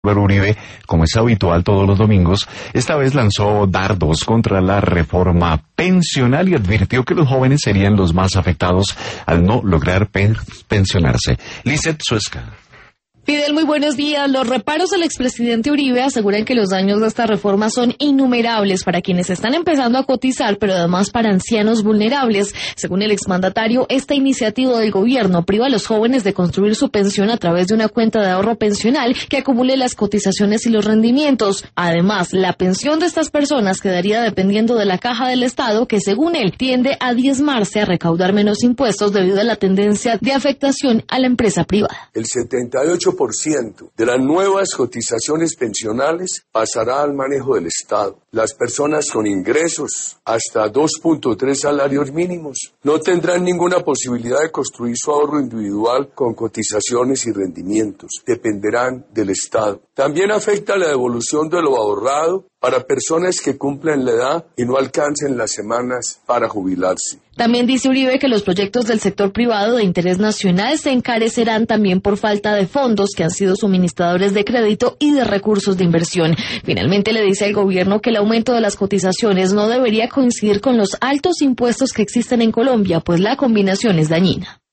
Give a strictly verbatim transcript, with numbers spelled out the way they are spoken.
Álvaro Uribe, como es habitual todos los domingos, esta vez lanzó dardos contra la reforma pensional y advirtió que los jóvenes serían los más afectados al no lograr pen- pensionarse. Lizeth Suezca. Fidel, muy buenos días. Los reparos del expresidente Uribe aseguran que los daños de esta reforma son innumerables para quienes están empezando a cotizar, pero además para ancianos vulnerables. Según el exmandatario, esta iniciativa del gobierno priva a los jóvenes de construir su pensión a través de una cuenta de ahorro pensional que acumule las cotizaciones y los rendimientos. Además, la pensión de estas personas quedaría dependiendo de la caja del Estado, que según él tiende a diezmarse, a recaudar menos impuestos debido a la tendencia de afectación a la empresa privada. El setenta y ocho por ciento de las nuevas cotizaciones pensionales pasará al manejo del Estado. Las personas con ingresos hasta dos punto tres salarios mínimos no tendrán ninguna posibilidad de construir su ahorro individual con cotizaciones y rendimientos. Dependerán del Estado. También afecta la devolución de lo ahorrado para personas que cumplen la edad y no alcancen las semanas para jubilarse. También dice Uribe que los proyectos del sector privado de interés nacional se encarecerán también por falta de fondos que han sido suministradores de crédito y de recursos de inversión. Finalmente le dice al gobierno que el aumento de las cotizaciones no debería coincidir con los altos impuestos que existen en Colombia, pues la combinación es dañina.